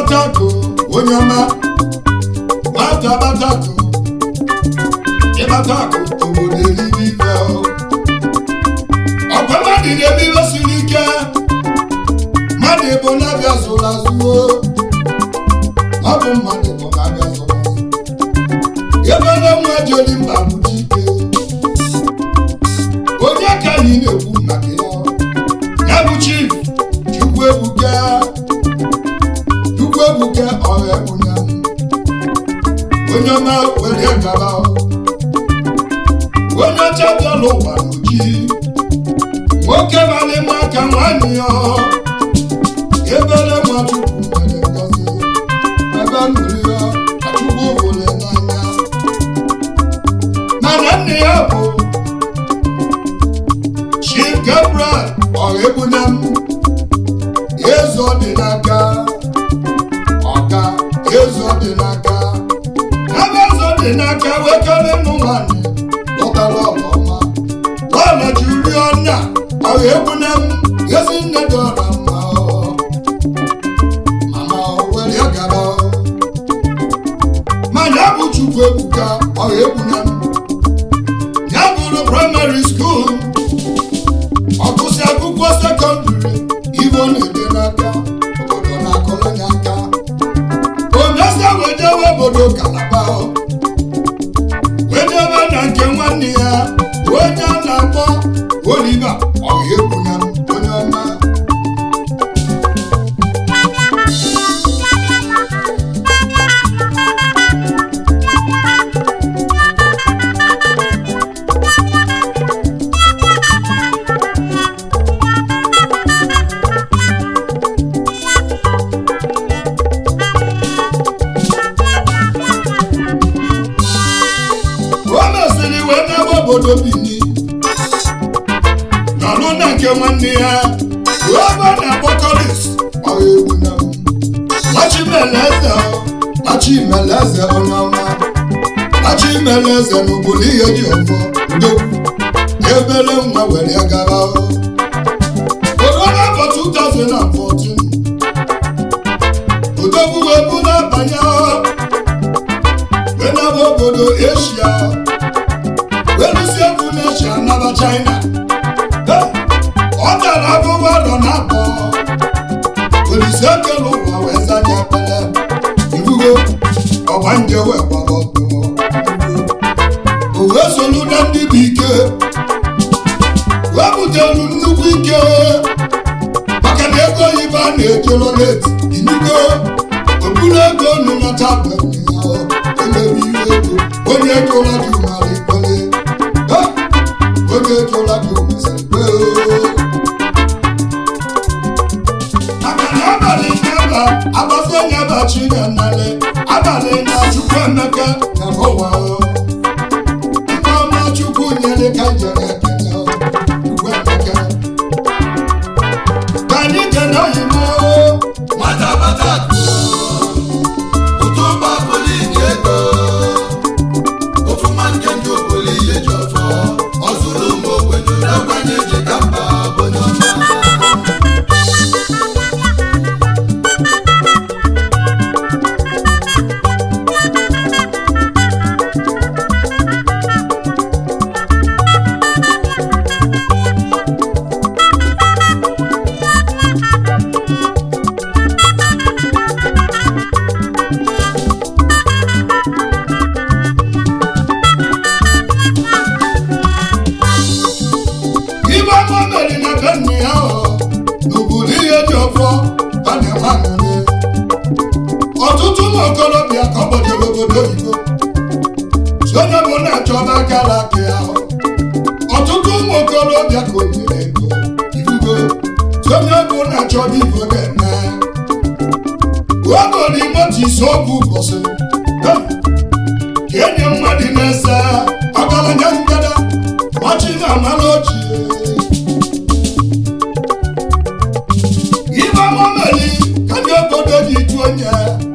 Batako, Onyama, Mata Batako, Batako, Omode Libivo. Ọ̀pọ̀lọpọ̀ dìde bí ó sì ní kẹ́, Mádìbò lábẹ́ àzọ̀lá zuwo, Mọ́bùn Mádìbò lábẹ́ àzọ̀lá zuwo. Ebe lọ́mú ẹjọ́ ní Mbàbùjì ké. Onye ka anyị na-ekwu maka ya? Ya bụ Chief Chukwuebuka ọha ebunya. Onye ọma were gaba. Onye ọcha bịa n'ụwa n'oji. Nwoke mara mma ka nwanne ya. Ebere nwa Chukwu mere ngozi. Ebe nụrụ ya ka Chukwu hụrụ n'anya. Mana nne ya bụ Chief Gabriel ọha ebunya m. Ezo dị n'aka. Ọka ezo dị n'aka. Ebe ezo dị n'aka wekere n'ụwanị lọtara ọlọma. Ọla jiri ọnya ọha ebunya m. Ezi nne dị ọra mma. Mama were ya gara. Ma ya bụ Chukwuebuka ọha ebunya m. Ya bụrụ primary school. Ọgụsị akwụkwọ sekọndịrị Igbo na-ede n'aka obodo na-akọlanye aka. Omesa wejewe obodo Kalaba wejebe na nke nwanne ya onye a na-akpọ Oliver ọha ebunya m onye ọma. Obodo Bini nọnụ na nke nwanne ya ebe na-akpọ Collins ọha ebunya m. Machimeleze onye ọma. Machimeleze n'obodo ihe dị ọfọ udogwu ebere nwa were ya gara. Odo n'afọ 2014 udogwu wee bụ n'abanye wee naba obodo Asia. Welusi egwu na-echi anaba China. Ọ dara abụghị ọdọ na-abọ. Welusi ekele ụwa wee zanye ekpele. Ibugo ọgbanje wee gbara ọtọ. O wee solu na ndị bụ ike. Wee butelu nnukwu ike. Maka na ego oyibo a na-ejolo n'eti. Inugo oburu ego nụ na tablet ya. Emebi ihe ego. Onye etola dị ụmara ikpele. Onye etola gị omesịrị maka na abalị nyaba agbasa nyaba Chinenale abalị na Chukwuemeka na ụwa nke ọma Chukwu nyere ka njere ekele Chukwuemeka ka anyị kene oyimo Mata Batako ụtụba bụli ego ofuma nke ndị oboli ihe ji ọfọ. Ọzụrụ ụmụ ogbenye na-agbanye ji ka mba abụnye ọma. Ọtụtụ ụmụ okorobịa ka ọ gbajere obodo oyibo. Onye bụ na-achọba gara aka ahụ. Ọtụtụ ụmụ okorobịa ka o nyere ego. Ibugo onye bụ na-achọba ibo ga-eme. Ogori motis obu ụbọchị. Ka enye mmadụ na-ese ọgaranya ngada machi na amala ochie. Ibe momeli ka ndị obodo ji ju onye.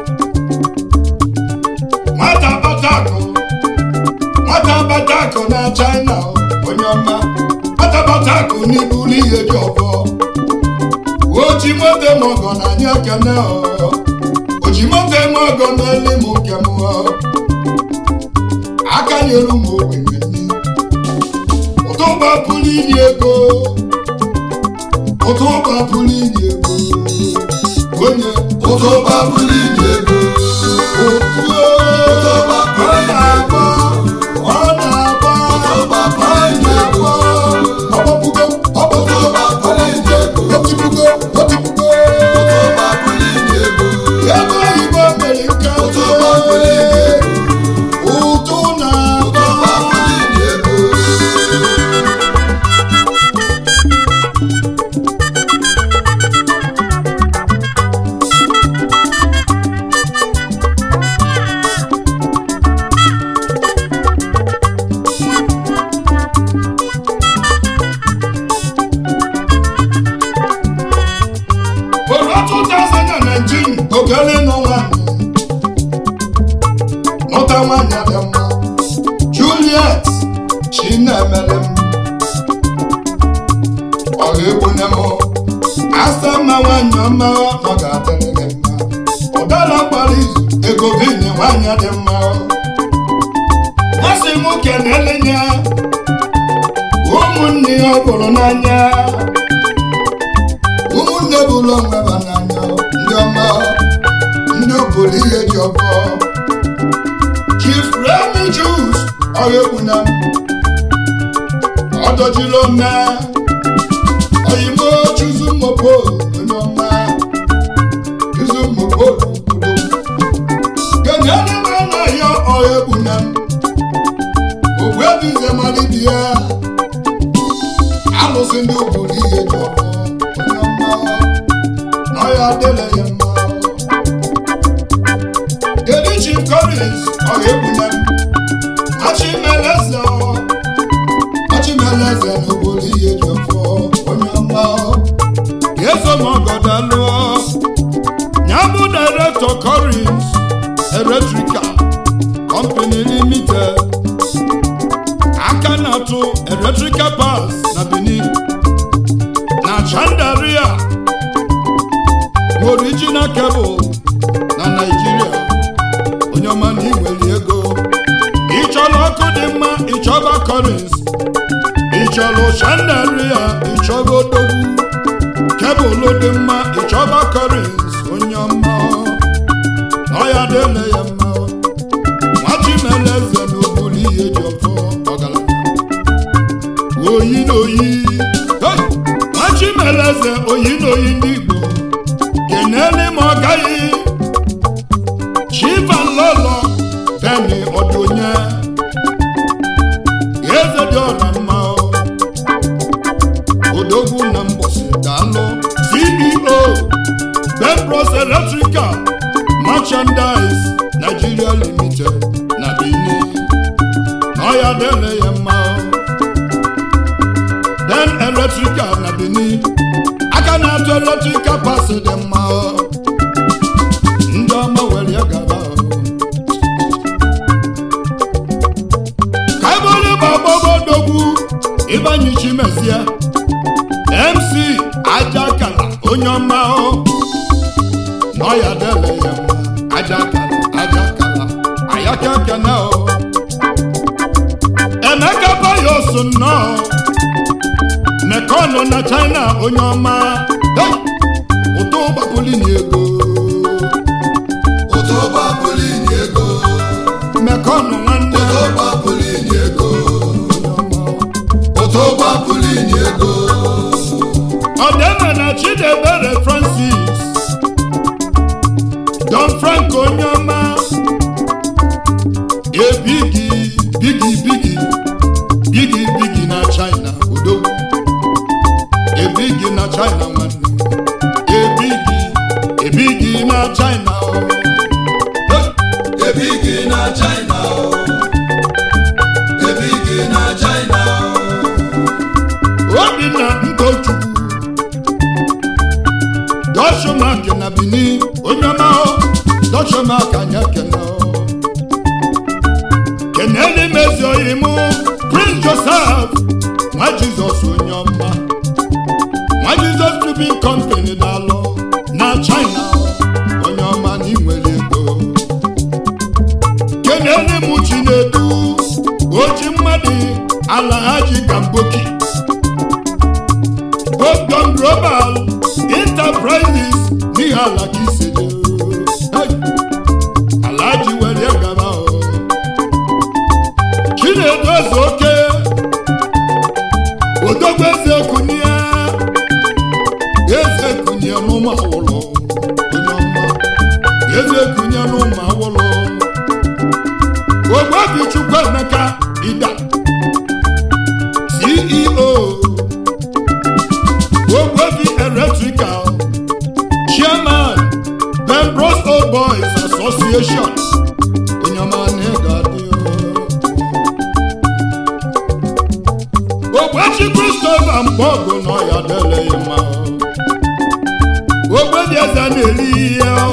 Mata Batako na China onye ọma. Mata Batako n'ibulu ihe dị ọbọ. Oji mote mọgọ na anya ekene ojimofe m ọgọ mele m nke m aka nyere ụmụ ogbenye nri ụtụba pụrụ inye ego ụtụba pụrụ inye ego onye ụtụba pụrụ inye ego ụtụba pụrụ inye ego ọ na-agba ụtụba pụrụ inye ego ọgbapụgo ụtụba pụrụ inye ego otipugo ụtụba pụrụ inye ego ego oyibo mere nke ụtụba pụrụ inye ego ụtụ na-agba ụtụba pụrụ inye ego Oro 2019 ogele n'ụwa mụta nwanyị dị mma Juliet Chinemere m ọha egbune m asa mma nwanyị ọma ọ ga-adịrị gị mma ụdara gbara izu ego vinye nwanyị dị mma masị m kenele ya ụmụnne ya ọ bụrụ n'anya ụmụnne bụrụ onwe ha n'anya ndị ọma ndị obodo ihe ji ọbọ Chief Remy Juice ọha egbuna m ọdọjiri ome oyimo Chuzumopo onye ọma Chuzumopo obodo kenyere m anaghị ọha egbuna m ogbuebize malibia alụsị ndị obodo ihe ji ọbọ ya dele ya mma Dedi Chief Collins ọha egbuna m Achimeleze n'obodo ihe ji ọfọ onye ọma Yesomogoda lụọ ya bụ Director Collins Electrical Company Limited aka na-atụ electrical parts na Benin na Chandaria original cable na Nigeria onye ọma na inwere ego ịchọrọ ọkụ dị mma ịchọba Collins ịchọrọ Chandaria ịchọba odogwu kebụl dị mma ịchọba Collins onye ọma ọ ya dele ya mma Nwachimeleze n'obodo ihe ji ọfọ ọgaranya oyi na oyi Nwachimeleze oyi na oyi ndị Igbo kenele ma ọ gaghị Chief Lolo Beni Odonye eze dị ọra mma odogwu na mgbọsị daalụ CEO Bembros Electrical Merchandise Nigeria Limited na Benin na ọya dele ya mma Den Electrical na Benin aka na-atụ electrical pass dị mma ndị ọma were ya gaba ka ebe onye gbagbobodogwu ịbanye Chimezie MC Ajakala onye ọma na ọya dele ya mma Ajakala ayaka kene Emeka Bayos nnọọ Mekọnụ na China onye ọma ụtụba pụrụ inye ego ụtụba pụrụ inye ego Mekọnụ nwanne ụtụba pụrụ inye ego ụtụba pụrụ inye ego Ọdịeme na Chidebere Francis Don Franco onye ọma ebigi bigi na China odogwu ebigi na China nwanne ebigi na China ebigi na China ebigi na China Obinna Ntochukwu Doshomak na Benin onye ọma Doshomak anya kenele mezi oyimu Prince Joseph nwa Jizọs onye ọma nwa Jizọs Shipping Company daalụ na China onye ọma na inwere Chinedu Oji Mmadi Alhaji Gamboki Golden Global Enterprises ní Alakisede Alhaji Wele Gaba Chinedu Ezeoke Odogweze Kunia Eze Kunia n'ụmụ awụlọ onye ọma Eze Kunia n'ụmụ awụlọ Ogbabi Chukwuemeka Ida CEO Ogbabi Electrical Chairman Pembros Old Boys Association onye ọma na-egadi Ogbachi Christopher Mbogo nọ ya dele mma Ogbabi eze na-eli ihe